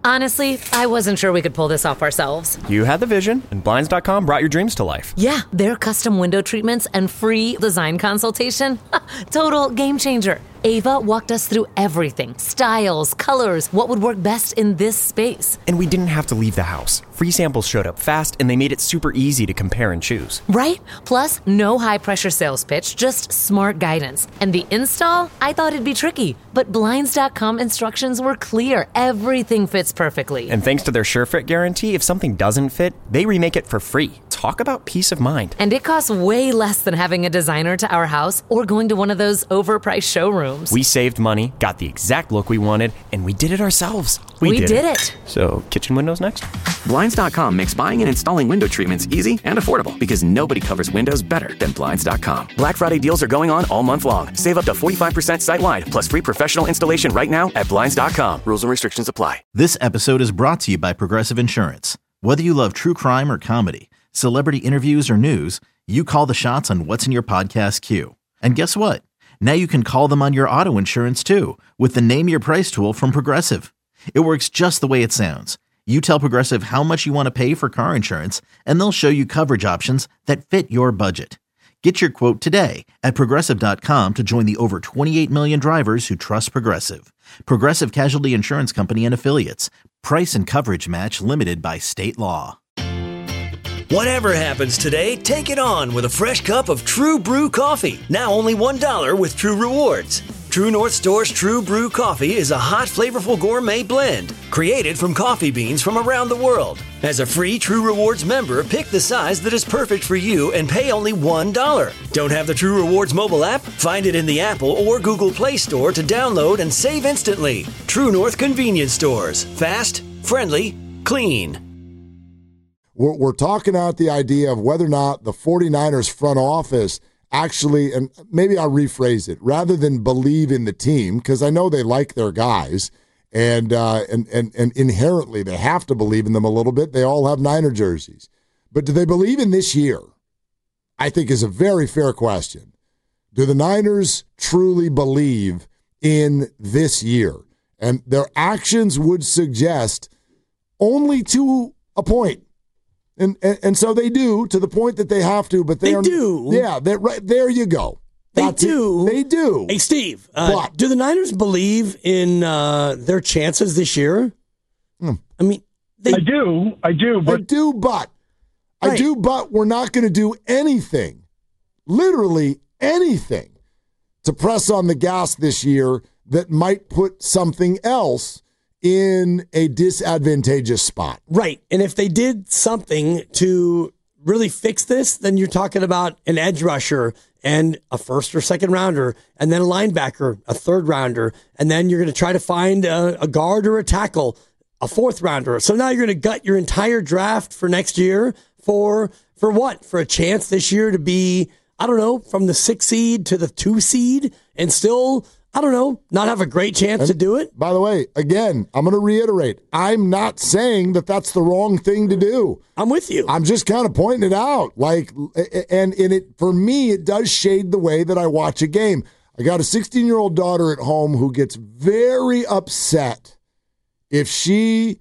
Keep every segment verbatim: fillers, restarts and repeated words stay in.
Honestly, I wasn't sure we could pull this off ourselves. You had the vision, and Blinds dot com brought your dreams to life. Yeah, their custom window treatments and free design consultation. Total game changer. Ava walked us through everything. Styles, colors, what would work best in this space. And we didn't have to leave the house. Free samples showed up fast, and they made it super easy to compare and choose. Right? Plus, no high-pressure sales pitch, just smart guidance. And the install? I thought it'd be tricky, but Blinds dot com instructions were clear. Everything fits perfectly. And thanks to their SureFit guarantee, if something doesn't fit, they remake it for free. Talk about peace of mind. And it costs way less than having a designer to our house or going to one of those overpriced showrooms. We saved money, got the exact look we wanted, and we did it ourselves. We, we did, did it. it. So, kitchen windows next? Blinds dot com makes buying and installing window treatments easy and affordable because nobody covers windows better than Blinds dot com. Black Friday deals are going on all month long. Save up to forty-five percent site-wide, plus free professional installation right now at Blinds dot com. Rules and restrictions apply. This episode is brought to you by Progressive Insurance. Whether you love true crime or comedy, celebrity interviews or news, you call the shots on what's in your podcast queue. And guess what? Now you can call them on your auto insurance too with the Name Your Price tool from Progressive. It works just the way it sounds. You tell Progressive how much you want to pay for car insurance, and they'll show you coverage options that fit your budget. Get your quote today at Progressive dot com to join the over twenty-eight million drivers who trust Progressive. Progressive Casualty Insurance Company and Affiliates. Price and coverage match limited by state law. Whatever happens today, take it on with a fresh cup of True Brew coffee. Now only one dollar with True Rewards. True North Store's True Brew coffee is a hot, flavorful gourmet blend created from coffee beans from around the world. As a free True Rewards member, pick the size that is perfect for you and pay only one dollar. Don't have the True Rewards mobile app? Find it in the Apple or Google Play Store to download and save instantly. True North Convenience Stores. Fast, friendly, clean. We're, we're talking out the idea of whether or not the 49ers front office actually, and maybe I'll rephrase it, rather than believe in the team, because I know they like their guys, and, uh, and and and inherently they have to believe in them a little bit. They all have Niner jerseys. But do they believe in this year? I think is a very fair question. Do the Niners truly believe in this year? And their actions would suggest only to a point. And, and and so they do, to the point that they have to, but they, they are, do. Yeah, right there you go. They That's do. It. They do. Hey, Steve, uh, but, do the Niners believe in uh, their chances this year? Hmm. I mean, they I do. I do. But I do, but right. I do, but we're not going to do anything, literally anything, to press on the gas this year that might put something else in a disadvantageous spot. Right. And if they did something to really fix this, then you're talking about an edge rusher and a first or second rounder, and then a linebacker, a third rounder, and then you're going to try to find a, a guard or a tackle, a fourth rounder. So now you're going to gut your entire draft for next year for for what? For a chance this year to be, I don't know, from the six seed to the two seed and still, I don't know, not have a great chance and to do it? By the way, again, I'm going to reiterate, I'm not saying that that's the wrong thing to do. I'm with you. I'm just kind of pointing it out. Like, and in it, for me, it does shade the way that I watch a game. I got a sixteen-year-old daughter at home who gets very upset if she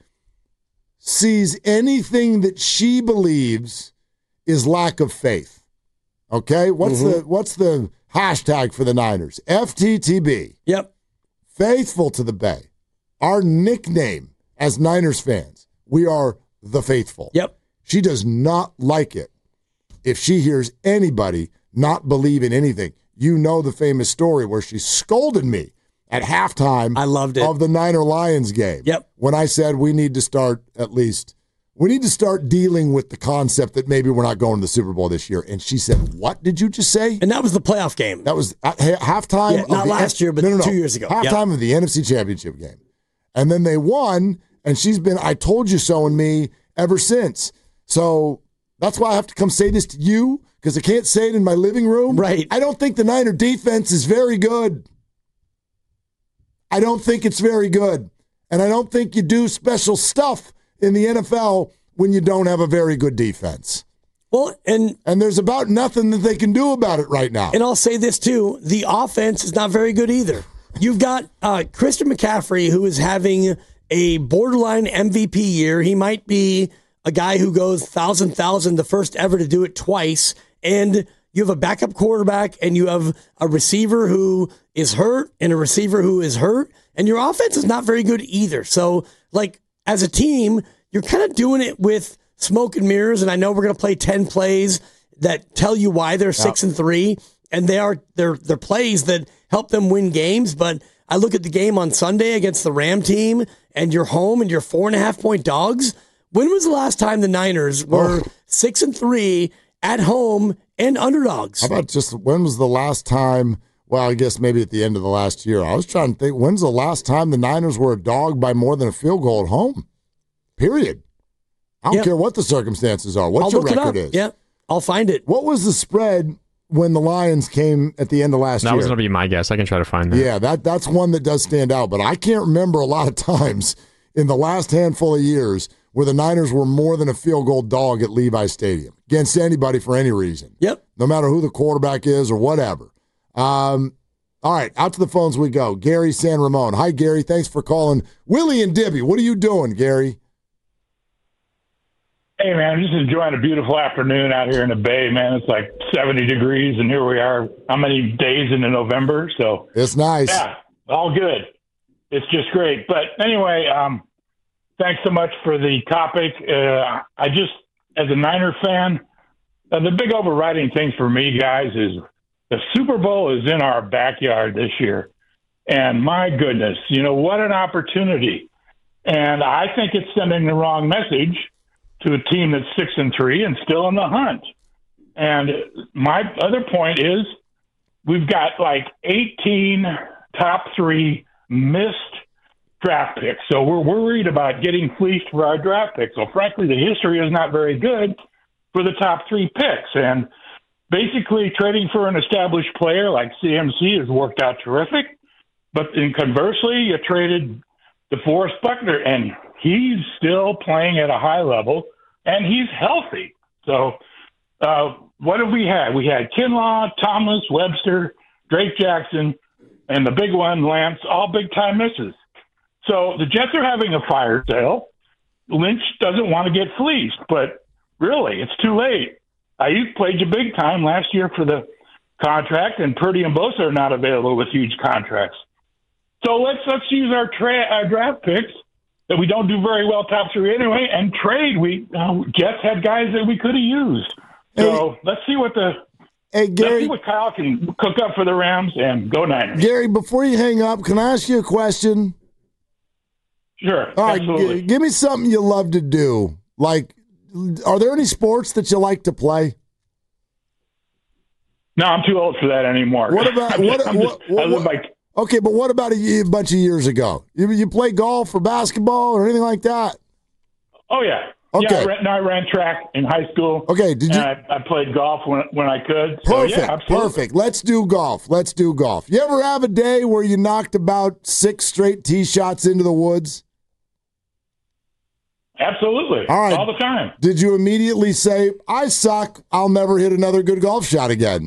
sees anything that she believes is lack of faith. Okay? What's mm-hmm. the what's the hashtag for the Niners? F T T B. Yep. Faithful to the Bay. Our nickname as Niners fans. We are the faithful. Yep. She does not like it if she hears anybody not believe in anything. You know the famous story where she scolded me at halftime I loved it. of the Niner Lions game. Yep. When I said we need to start at least, we need to start dealing with the concept that maybe we're not going to the Super Bowl this year. And she said, what did you just say? And that was the playoff game. That was at halftime. Yeah, not of the, last year, but no, no, no. two years ago. Halftime yep. of the N F C Championship game. And then they won, and she's been, I told you so in me ever since. So that's why I have to come say this to you, because I can't say it in my living room. Right. I don't think the Niner defense is very good. I don't think it's very good. And I don't think you do special stuff in the N F L when you don't have a very good defense. Well, and and there's about nothing that they can do about it right now. And I'll say this too, the offense is not very good either. You've got uh, Christian McCaffrey, who is having a borderline M V P year. He might be a guy who goes thousand, thousand, the first ever to do it twice. And you have a backup quarterback and you have a receiver who is hurt and a receiver who is hurt. And your offense is not very good either. So, like, as a team, you're kind of doing it with smoke and mirrors. And I know we're going to play ten plays that tell you why they're six and three. And they are, they're, they're plays that help them win games. But I look at the game on Sunday against the Ram team and you're home and you're four and a half point dogs. When was the last time the Niners were oh. six and three at home and underdogs? How about just when was the last time? Well, I guess maybe at the end of the last year. I was trying to think, when's the last time the Niners were a dog by more than a field goal at home? Period. I don't yep. care what the circumstances are. What I'll your look record it up. is. Yeah, I'll find it. What was the spread when the Lions came at the end of last that year? That was going to be my guess. I can try to find that. Yeah, that that's one that does stand out. But I can't remember a lot of times in the last handful of years where the Niners were more than a field goal dog at Levi Stadium against anybody for any reason. Yep. No matter who the quarterback is or whatever. Um, all right, out to the phones we go. Gary San Ramon. Hi, Gary. Thanks for calling. Willie and Dibby, what are you doing, Gary? Hey, man, I'm just enjoying a beautiful afternoon out here in the Bay, man. It's like seventy degrees, and here we are. How many days into November? So it's nice. Yeah, all good. It's just great. But anyway, um, thanks so much for the topic. Uh, I just, as a Niner fan, uh, the big overriding thing for me, guys, is the Super Bowl is in our backyard this year. And my goodness, you know, what an opportunity. And I think it's sending the wrong message to a team that's six and three and still in the hunt. And my other point is we've got like eighteen top three missed draft picks. So we're worried about getting fleeced for our draft picks. So frankly, the history is not very good for the top three picks. And basically trading for an established player like C M C has worked out terrific. But in conversely, you traded DeForest Buckner, and he's still playing at a high level, and he's healthy. So uh, what have we had? We had Kinlaw, Thomas, Webster, Drake Jackson, and the big one, Lance, all big-time misses. So the Jets are having a fire sale. Lynch doesn't want to get fleeced, but really, it's too late. Ayuk played you big time last year for the contract, and Purdy and Bosa are not available with huge contracts. So let's let's use our, tra- our draft picks that we don't do very well top three anyway, and trade. We uh, Jets had guys that we could have used. So hey, let's see what the hey, Gary, let's see what Kyle can cook up for the Rams, and go Niners. Gary, before you hang up, can I ask you a question? Sure. All right, absolutely. G- give me something you love to do. Like, are there any sports that you like to play? No, I'm too old for that anymore. What about what? just, what, what, I live by. Okay, but what about a, a bunch of years ago? You, you play golf or basketball or anything like that? Oh, yeah. Okay. Yeah, I ran, no, I ran track in high school. Okay, did you? I, I played golf when when I could. Perfect, so, yeah, absolutely. perfect. Let's do golf. Let's do golf. You ever have a day where you knocked about six straight tee shots into the woods? Absolutely. All right. All the time. Did you immediately say, I suck, I'll never hit another good golf shot again?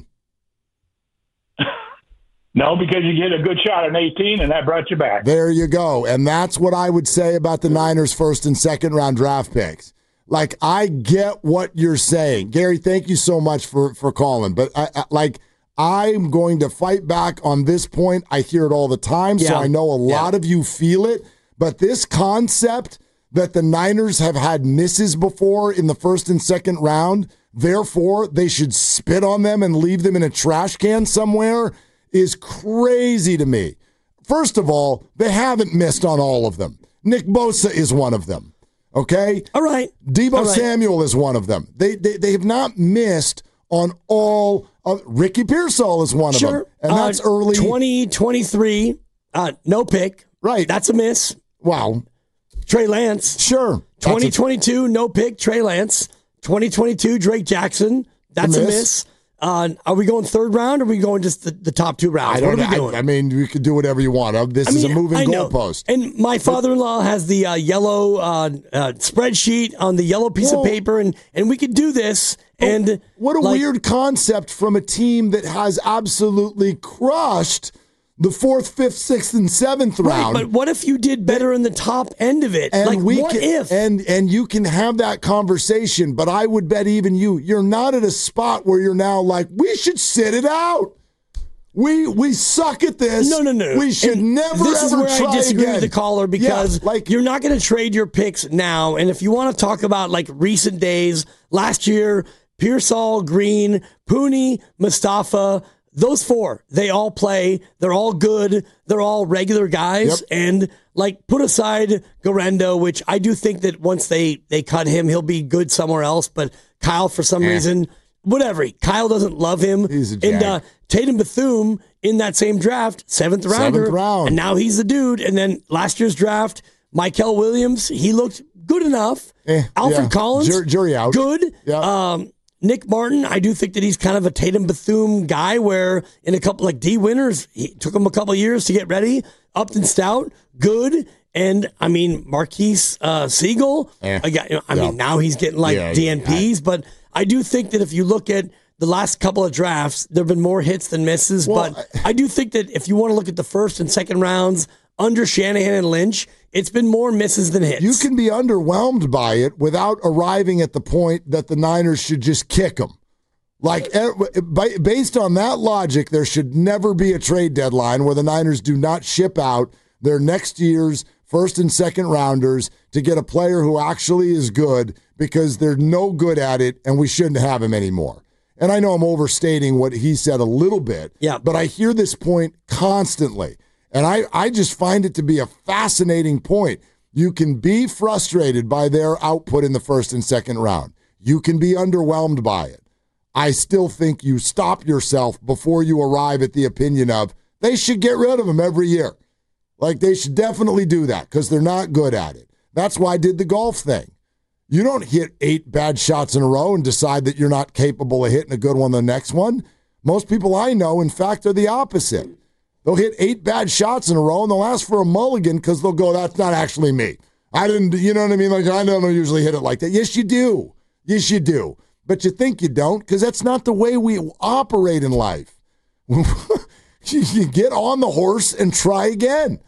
No, because you get a good shot at eighteen, and that brought you back. There you go. And that's what I would say about the Niners' first and second round draft picks. Like, I get what you're saying. Gary, thank you so much for, for calling. But, I, I, like, I'm going to fight back on this point. I hear it all the time, yeah. so I know a lot yeah. of you feel it. But this concept that the Niners have had misses before in the first and second round, therefore they should spit on them and leave them in a trash can somewhere, is crazy to me. First of all, they haven't missed on all of them. Nick Bosa is one of them. Okay? All right. Deebo all right. Samuel is one of them. They, they they have not missed on all of Ricky Pearsall is one sure. of them. And that's uh, early. twenty twenty-three, uh, no pick. Right. That's a miss. Wow. Trey Lance. Sure. twenty twenty-two, a- no pick, Trey Lance. twenty twenty-two, Drake Jackson. That's a miss. A miss. Uh, are we going third round, or are we going just the, the top two rounds? I don't what are we know. doing? I, I mean, we could do whatever you want. This I mean, is a moving goalpost. And my father-in-law has the uh, yellow uh, uh, spreadsheet on the yellow piece well, of paper, and, and we could do this. And what a like, weird concept from a team that has absolutely crushed the fourth, fifth, sixth, and seventh round. Right, but what if you did better in the top end of it? And like, we what can, if? And and you can have that conversation, but I would bet even you, you're not at a spot where you're now like, we should sit it out. We we suck at this. No, no, no. We should and never This is ever where try I disagree again. with the caller because yeah, like, you're not going to trade your picks now. And if you want to talk about like recent days, last year, Pearsall, Green, Pooney, Mustafa, those four, they all play. They're all good. They're all regular guys. Yep. And like put aside Garendo, which I do think that once they, they cut him, he'll be good somewhere else. But Kyle, for some eh. reason, whatever. Kyle doesn't love him. He's a jag. And uh, Tatum Bethune in that same draft, seventh rounder. Seventh round. And now he's the dude. And then last year's draft, Michael Williams, he looked good enough. Eh, Alfred yeah. Collins, Jur- jury out. good. Yeah. Um, Nick Martin, I do think that he's kind of a Tatum Bethune guy where in a couple, like D Winters, he took him a couple of years to get ready. Upton Stout, good. And I mean, Marquise uh, Siegel, Eh. I, got, I Yeah. mean, now he's getting like Yeah, D N Ps. yeah. But I do think that if you look at the last couple of drafts, there have been more hits than misses. Well, but I do think that if you want to look at the first and second rounds under Shanahan and Lynch, it's been more misses than hits. You can be underwhelmed by it without arriving at the point that the Niners should just kick them. Like, based on that logic, there should never be a trade deadline where the Niners do not ship out their next year's first and second rounders to get a player who actually is good because they're no good at it and we shouldn't have him anymore. And I know I'm overstating what he said a little bit, yeah. but I hear this point constantly. And I, I just find it to be a fascinating point. You can be frustrated by their output in the first and second round. You can be underwhelmed by it. I still think you stop yourself before you arrive at the opinion of they should get rid of him every year. Like, they should definitely do that because they're not good at it. That's why I did the golf thing. You don't hit eight bad shots in a row and decide that you're not capable of hitting a good one the next one. Most people I know, in fact, are the opposite. They'll hit eight bad shots in a row and they'll ask for a mulligan because they'll go, that's not actually me. I didn't, you know what I mean? Like, I don't usually hit it like that. Yes, you do. Yes, you do. But you think you don't because that's not the way we operate in life. You get on the horse and try again.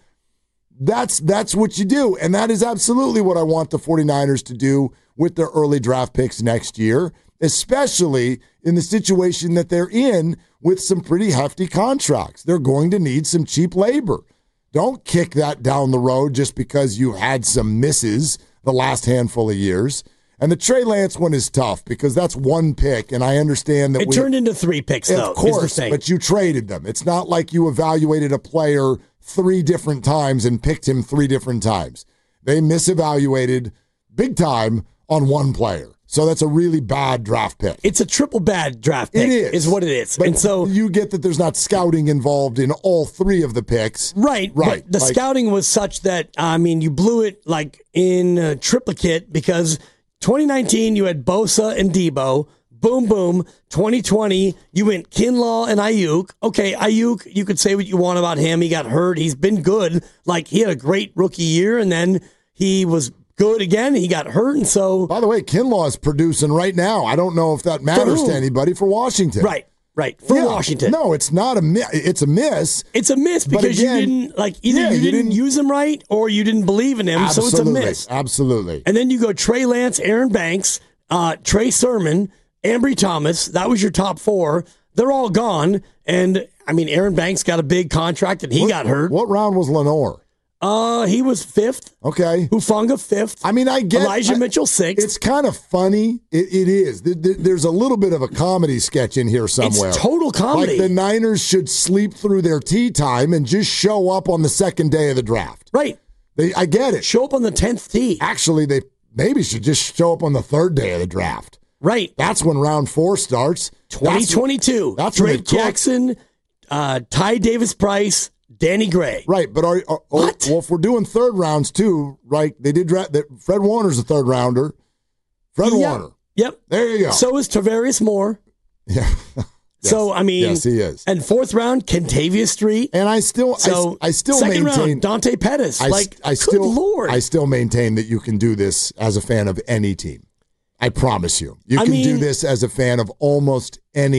That's that's what you do. And that is absolutely what I want the 49ers to do with their early draft picks next year, especially in the situation that they're in with some pretty hefty contracts. They're going to need some cheap labor. Don't kick that down the road just because you had some misses the last handful of years. And the Trey Lance one is tough because that's one pick, and I understand that it we, turned into three picks, though. of course, but you traded them. It's not like you evaluated a player three different times and picked him three different times. They misevaluated big time on one player. So that's a really bad draft pick. It's a triple bad draft pick. It is. Is what it is. But and so you get that there's not scouting involved in all three of the picks. Right. Right. But the like, scouting was such that, I mean, you blew it like in a triplicate because twenty nineteen you had Bosa and Debo. Boom, boom. twenty twenty, you went Kinlaw and Ayuk. Okay, Ayuk, you could say what you want about him. He got hurt. He's been good. Like, he had a great rookie year, and then he was good again. He got hurt, and so... By the way, Kinlaw is producing right now. I don't know if that matters to anybody for Washington. Right, right. For yeah, Washington. No, it's not a miss. It's a miss. It's a miss But because again, you didn't, like, either yeah, you, you didn't, didn't- use him right or you didn't believe in him, Absolutely. so it's a miss. Absolutely. And then you go Trey Lance, Aaron Banks, uh, Trey Sermon, Ambry Thomas. That was your top four. They're all gone. And, I mean, Aaron Banks got a big contract and he What- got hurt. What round was Lenore? Uh, he was fifth. Okay. Hufanga fifth. I mean, I get Elijah I- Mitchell sixth. It's kind of funny. It, it is. There- there- There's a little bit of a comedy sketch in here somewhere. It's total comedy. Like the Niners should sleep through their tea time and just show up on the second day of the draft. Right. They, I get it. Show up on the tenth tee. Actually, they maybe should just show up on the third day of the draft. Right. That's when round four starts. twenty twenty-two. That's, that's when Drake they cook. Jackson, uh, Ty Davis Price, Danny Gray. Right, but are, are What? well, if we're doing third rounds too, right? They did draft that. Fred Warner's a third rounder. Fred Yep. Warner. Yep. There you go. So is Tavarius Moore. Yeah. So, I mean, yes, he is. And fourth round, Kentavious Street. And I still, So I, I still second maintain round, Dante Pettis. I, like, I good still, Lord. I still maintain that you can do this as a fan of any team. I promise you, you I can do mean- this as a fan of almost any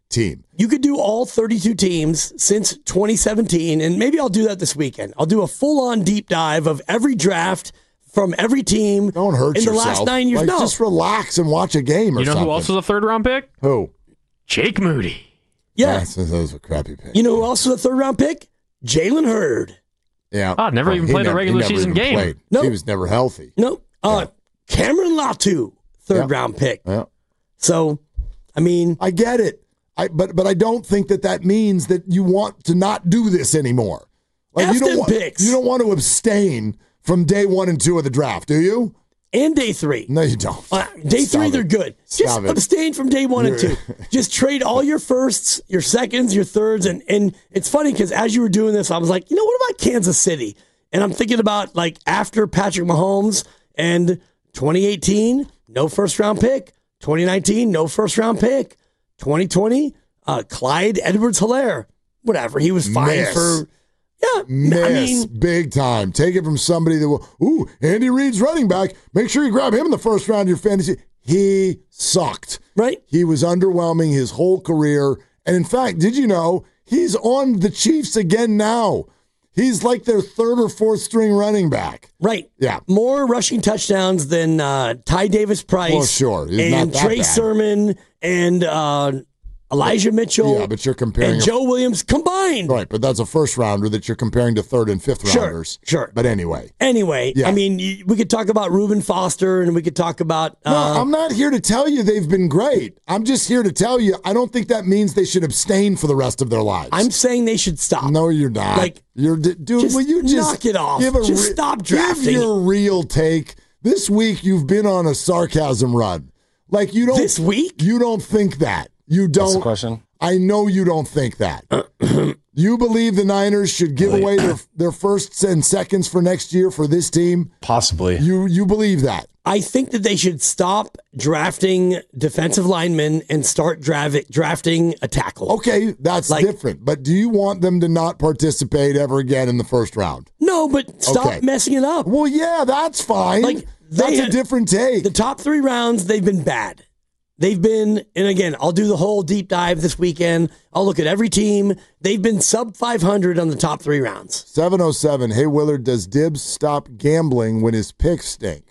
team. You could do all thirty-two teams since twenty seventeen, and maybe I'll do that this weekend. I'll do a full-on deep dive of every draft from every team. Don't hurt in yourself. the last nine years. Like, no, just relax and watch a game or You know something. who else was a third round pick? Who? Jake Moody. yeah. That's, that was a crappy pick. You know who else was a third-round pick? Jalen Hurd. Yeah. Ah, never even he played a never- regular he never season even game. Played. Nope. He was never healthy. No, uh, Cameron Latu, third-round pick. Yeah. So, I mean, I get it. I but but I don't think that that means that you want to not do this anymore. Like F you don't them want, picks. you don't want to abstain from day one and two of the draft, do you? and day three. No, you don't. Uh, day Stop three, it. they're good. Stop Just it. abstain from day one and two. Just trade all your firsts, your seconds, your thirds. And, and it's funny because as you were doing this, I was like, you know, what about Kansas City? And I'm thinking about like after Patrick Mahomes and twenty eighteen, no first round pick. twenty nineteen, no first round pick. twenty twenty, uh, Clyde Edwards-Helaire. Whatever. He was fine Miss. for, yeah. Miss I mean, big time. Take it from somebody that will, ooh, Andy Reid's running back. Make sure you grab him in the first round of your fantasy. He sucked. right? He was underwhelming his whole career. And in fact, did you know he's on the Chiefs again now? He's like their third or fourth string running back. Right. Yeah. More rushing touchdowns than uh, Ty Davis Price. Well, sure. He's and not that Trey bad. Sermon and uh, Elijah Mitchell. Yeah, but you're comparing and a- Joe Williams combined. Right, but that's a first rounder that you're comparing to third and fifth Sure, rounders. sure. But anyway. Anyway, Yeah. I mean, y- we could talk about Reuben Foster and we could talk about. Uh, No, I'm not here to tell you they've been great. I'm just here to tell you I don't think that means they should abstain for the rest of their lives. I'm saying they should stop. No, you're not. Like, you're dude. just will you just knock it off. Give a Just stop drafting. Give your real take. This week you've been on a sarcasm run. Like you don't. This week? You don't think that. You don't. That's the question. I know you don't think that. You believe the Niners should give away their their firsts and seconds for next year for this team? Possibly. You you believe that? I think that they should stop drafting defensive linemen and start dra- drafting a tackle. Okay, that's Like- different. But do you want them to not participate ever again in the first round? No, but stop Okay. messing it up. Well, yeah, that's fine. Like, that's they a had- different take. The top three rounds, they've been bad. They've been, and again, I'll do the whole deep dive this weekend. I'll look at every team. They've been sub five hundred on the top three rounds. seven oh seven, hey, Willard, does Dibbs stop gambling when his picks stink?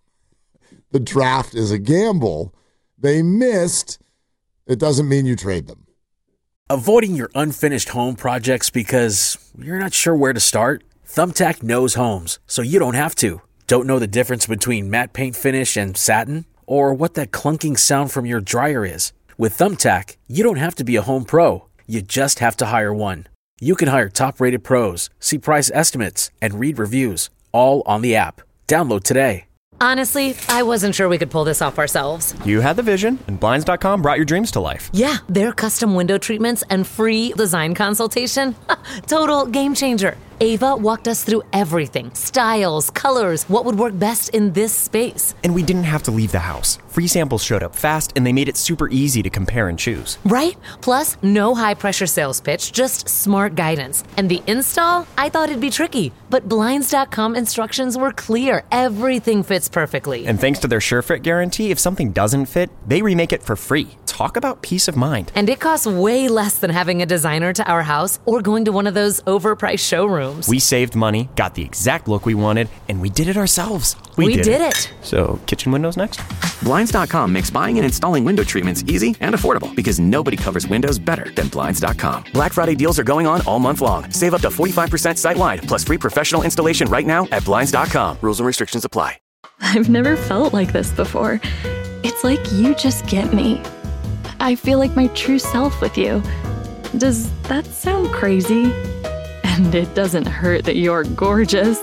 The draft is a gamble. They missed. It doesn't mean you trade them. Avoiding your unfinished home projects because you're not sure where to start? Thumbtack knows homes, so you don't have to. Don't know the difference between matte paint finish and satin? Or what that clunking sound from your dryer is? With Thumbtack, you don't have to be a home pro. You just have to hire one. You can hire top-rated pros, see price estimates, and read reviews, all on the app. Download today. Honestly, I wasn't sure we could pull this off ourselves. You had the vision, and Blinds dot com brought your dreams to life. Yeah, their custom window treatments and free design consultation. Total game changer. Ava walked us through everything. Styles, colors, what would work best in this space. And we didn't have to leave the house. Free samples showed up fast, and they made it super easy to compare and choose. Right? Plus, no high-pressure sales pitch, just smart guidance. And the install? I thought it'd be tricky, but Blinds dot com instructions were clear. Everything fits perfectly. And thanks to their SureFit guarantee, if something doesn't fit, they remake it for free. Talk about peace of mind. And it costs way less than having a designer to our house or going to one of those overpriced showrooms. We saved money, got the exact look we wanted, and we did it ourselves. We did it. So, kitchen windows next? Blinds dot com makes buying and installing window treatments easy and affordable because nobody covers windows better than Blinds dot com. Black Friday deals are going on all month long. Save up to forty-five percent site-wide, plus free professional installation right now at Blinds dot com. Rules and restrictions apply. I've never felt like this before. It's like you just get me. I feel like my true self with you. Does that sound crazy? And it doesn't hurt that you're gorgeous.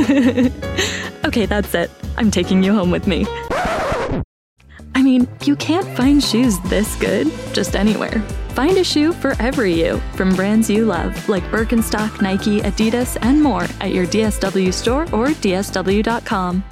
Okay, that's it. I'm taking you home with me. I mean, you can't find shoes this good just anywhere. Find a shoe for every you from brands you love, like Birkenstock, Nike, Adidas, and more at your D S W store or D S W dot com.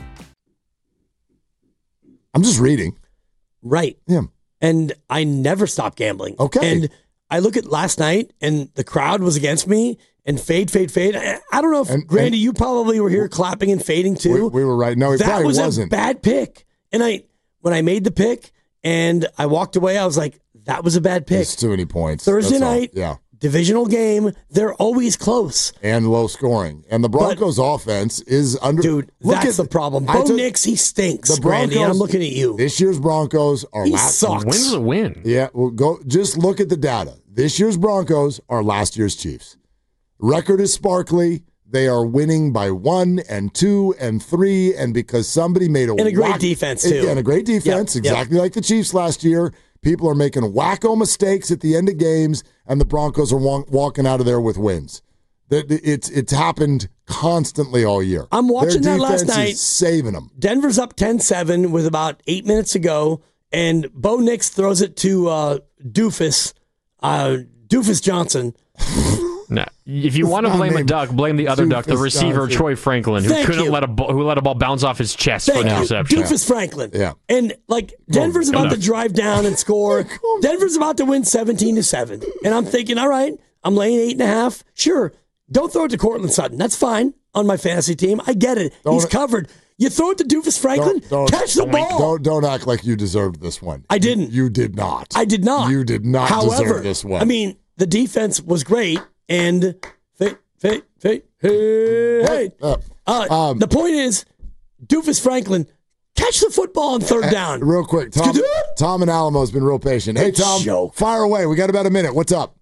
I'm just reading. Right. Yeah. And I never stop gambling. Okay. And I look at last night and the crowd was against me and fade, fade, fade. I, I don't know if, And- Grandy, and- you probably were here clapping and fading too. We, we were right. No, he that probably was wasn't. a bad pick. And I, when I made the pick, and I walked away. I was like, that was a bad pick. It's too many points. Thursday That's all. night, Yeah. divisional game, they're always close. And low scoring. And the Broncos but, offense is under... Dude, look that's at, the problem. Bo took, Nix, he stinks, the Broncos, Brandy, I'm looking at you. This year's Broncos are... He last sucks. Win's a win. Yeah, well, go. Just look at the data. This year's Broncos are last year's Chiefs. Record is sparkly. They are winning by one and two and three, and because somebody made a... And a great whack, defense, too. And a great defense, yep, exactly yep. like the Chiefs last year. People are making wacko mistakes at the end of games, and the Broncos are walk, walking out of there with wins. It's it's happened constantly all year. I'm watching Their that last defense night. Is saving them. Denver's up ten seven with about eight minutes to go, and Bo Nix throws it to uh, Doofus, uh, Doofus Johnson. No, if you want to blame a duck, blame the other duck, the receiver Johnson. Troy Franklin, who Thank couldn't you. let a ball, who let a ball bounce off his chest Thank for an you. interception. Doofus Franklin. Yeah. And like Denver's about to drive down and score. Denver's about to win seventeen to seven. And I'm thinking, all right, I'm laying eight and a half. Sure. Don't throw it to Cortland Sutton. That's fine on my fantasy team. I get it. Don't He's covered. You throw it to Doofus Franklin, don't, don't, catch the ball. Don't don't act like you deserved this one. I didn't. You did not. I did not. You did not However, deserve this one. I mean, the defense was great, and hey, hey, hey, hey, hey. Uh, uh, um, the point is, Doofus Franklin, catch the football on third down. Real quick, Tom, Tom and Alamo has been real patient. Hey, Tom, joke. Fire away. We got about a minute. What's up?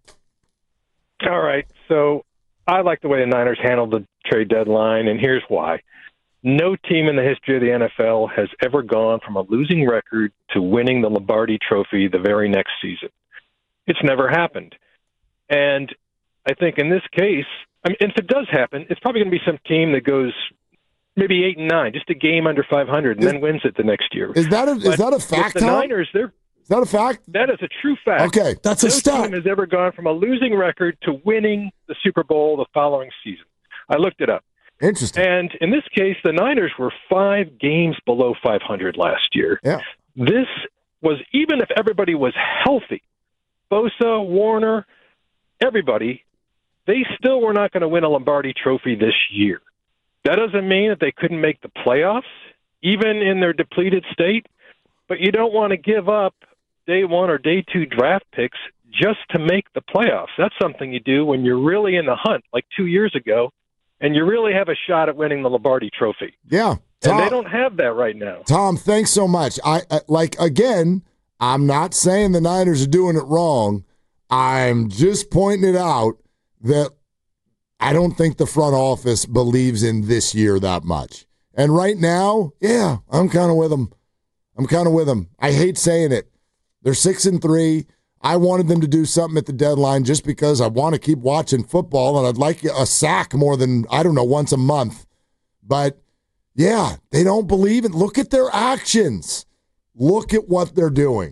All right. So I like the way the Niners handled the trade deadline, and here's why. No team in the history of the N F L has ever gone from a losing record to winning the Lombardi Trophy the very next season. It's never happened. And I think in this case, I mean, if it does happen, it's probably going to be some team that goes maybe eight and nine, just a game under five hundred, and is, then wins it the next year. Is that a, is that a fact, the Tom? Niners, they're Is that a fact? That is a true fact. Okay, that's a no stat. No team has ever gone from a losing record to winning the Super Bowl the following season. I looked it up. Interesting. And in this case, the Niners were five games below five hundred last year. Yeah. This was, even if everybody was healthy, Bosa, Warner, everybody, they still were not going to win a Lombardi Trophy this year. That doesn't mean that they couldn't make the playoffs, even in their depleted state. But you don't want to give up day one or day two draft picks just to make the playoffs. That's something you do when you're really in the hunt, like two years ago, and you really have a shot at winning the Lombardi Trophy. Yeah. Tom, and they don't have that right now. Tom, thanks so much. I, I like, again, I'm not saying the Niners are doing it wrong. I'm just pointing it out that I don't think the front office believes in this year that much. And right now, yeah, I'm kind of with them. I'm kind of with them. I hate saying it. They're six and three. I wanted them to do something at the deadline just because I want to keep watching football, and I'd like a sack more than, I don't know, once a month. But, yeah, they don't believe it. Look at their actions. Look at what they're doing.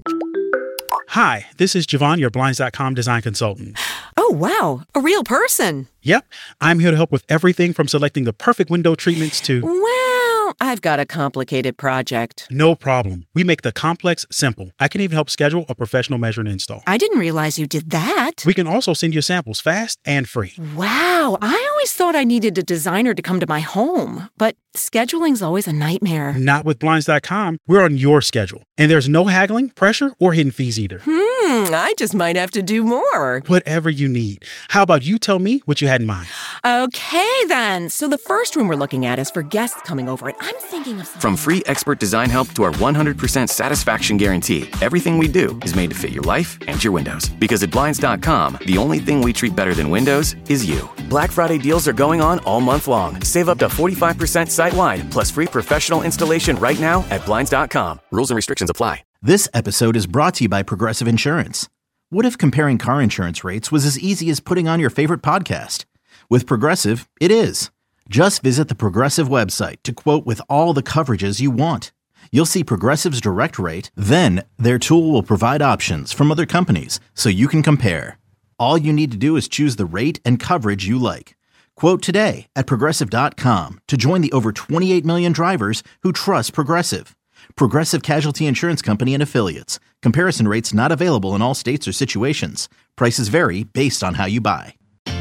Hi, this is Javon, your Blinds dot com design consultant. Oh, wow. A real person. Yep. I'm here to help with everything from selecting the perfect window treatments to... Well, I've got a complicated project. No problem. We make the complex simple. I can even help schedule a professional measure and install. I didn't realize you did that. We can also send you samples fast and free. Wow. I always thought I needed a designer to come to my home, but scheduling's always a nightmare. Not with Blinds dot com. We're on your schedule. And there's no haggling, pressure, or hidden fees either. Hmm, I just might have to do more. Whatever you need. How about you tell me what you had in mind? Okay, then. So the first room we're looking at is for guests coming over, and I'm thinking of... From free expert design help to our one hundred percent satisfaction guarantee, everything we do is made to fit your life and your windows. Because at Blinds dot com, the only thing we treat better than windows is you. Black Friday deals are going on all month long. Save up to forty-five percent site-wide, plus free professional installation right now at Blinds dot com. Rules and restrictions apply. This episode is brought to you by Progressive Insurance. What if comparing car insurance rates was as easy as putting on your favorite podcast? With Progressive, it is. Just visit the Progressive website to quote with all the coverages you want. You'll see Progressive's direct rate, then their tool will provide options from other companies so you can compare. All you need to do is choose the rate and coverage you like. Quote today at Progressive dot com to join the over twenty-eight million drivers who trust Progressive. Progressive Casualty Insurance Company and Affiliates. Comparison rates not available in all states or situations. Prices vary based on how you buy.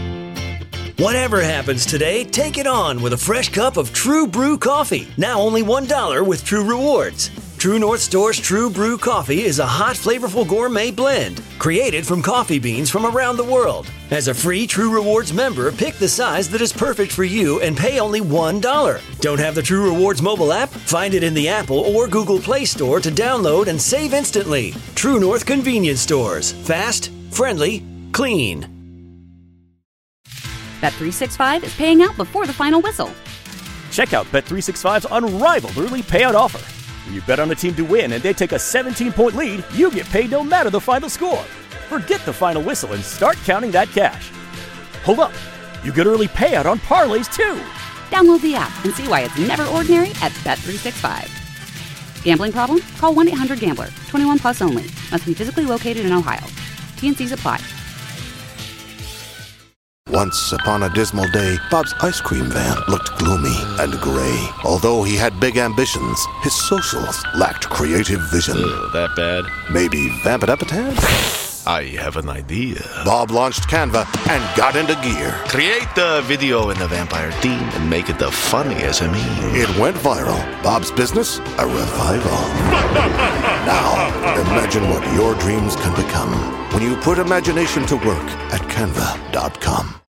Whatever happens today, take it on with a fresh cup of True Brew coffee. Now only one dollar with True Rewards. True North Store's True Brew Coffee is a hot, flavorful gourmet blend created from coffee beans from around the world. As a free True Rewards member, pick the size that is perfect for you and pay only one dollar. Don't have the True Rewards mobile app? Find it in the Apple or Google Play Store to download and save instantly. True North Convenience Stores. Fast, friendly, clean. Bet three sixty-five is paying out before the final whistle. Check out Bet three sixty-five's unrivaled early payout offer. When you bet on a team to win and they take a seventeen-point lead, you get paid no matter the final score. Forget the final whistle and start counting that cash. Hold up. You get early payout on parlays, too. Download the app and see why it's never ordinary at Bet three sixty-five. Gambling problem? Call one eight hundred gambler. twenty-one plus only. Must be physically located in Ohio. T N Cs apply. Once upon a dismal day, Bob's ice cream van looked gloomy and gray. Although he had big ambitions, his socials lacked creative vision. Ugh, that bad? Maybe vamp it up a tad? I have an idea. Bob launched Canva and got into gear. Create the video in the vampire theme and make it the funniest of me. It went viral. Bob's business, a revival. Now, imagine what your dreams can become when you put imagination to work at canva dot com.